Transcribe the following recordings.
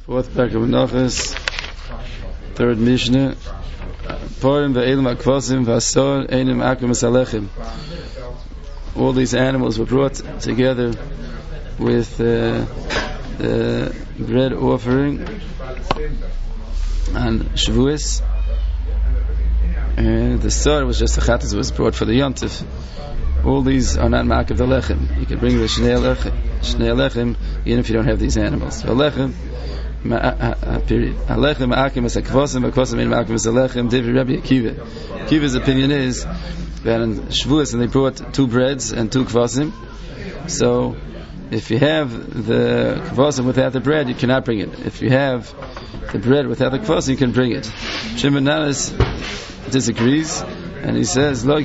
Fourth parak of Menachos, third Mishnah. Porim ve'elim akvasim v'asor einim akum esalechim. All these animals were brought together with the bread offering and Shavuos. And the star was just the chatas was brought for the yontif. All these are not ma'akev the lechem. You can bring the shnei lechem even if you don't have these animals. The lechem, period. Alechem ma'akim es akvasim, akvasim ein ma'akim es alechem. David Rabbi Akiva. Akiva's opinion is that in Shavuos and they brought 2 breads and 2 kvasim. So if you have the kvasim without the bread, you cannot bring it. If you have the bread without the kvasim, you can bring it. Shimon Nanas disagrees, and he says, that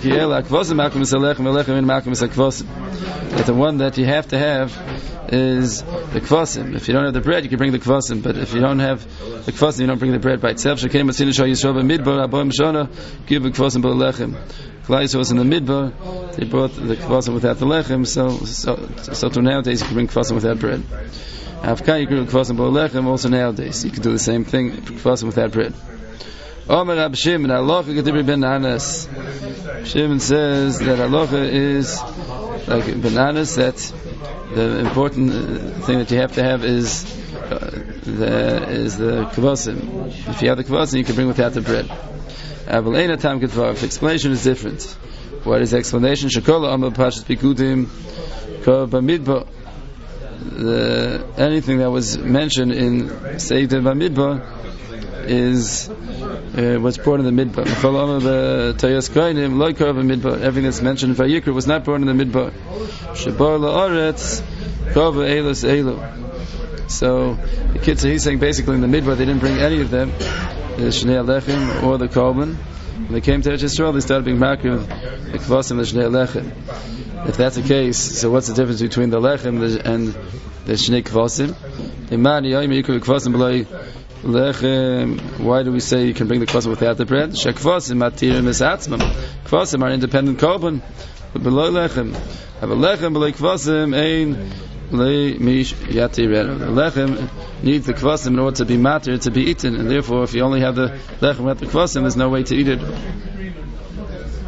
the one that you have to have is the kvasim. If you don't have the bread, you can bring the kvasim, but if you don't have the kvasim, you don't bring the bread by itself. Klai was in the midbar, they brought the kvasim without the lechem, so to nowadays you can bring kvasim without bread. Afkan you can bring kvasim b'lo lechem, also nowadays you can do the same thing, kvasim without bread. Omer Rab Shimon, halacha kedibri ben Anas. Shimon says that halacha is like ben Anas, that the important thing that you have to have is the kvasim. If you have the kvasim, you can bring without the bread. The explanation is different. What is the explanation? Anything that was mentioned in Seidah Bamidbar is was brought in the midbar. Everything that's mentioned in Vayikra was not brought in the midbar. So the kids, he's saying basically in the midbar they didn't bring any of them, the Shnei Alechem or the Korban. When they came to Eretz Yisrael, they started being makriv the kvasim and the Shnei Alechem. If that's the case, so what's the difference between the lechem and the Shnei Kvasim? Why do we say you can bring the kvasim without the bread? Shekvasim matirim es atzmam. Kvasim are independent korban, but below lechem. Have a lechem below kvasim ein le mish yatirenu. The lechem needs the kvasim in order to be matir, to be eaten, and therefore, if you only have the lechem without the kvasim, there's no way to eat it.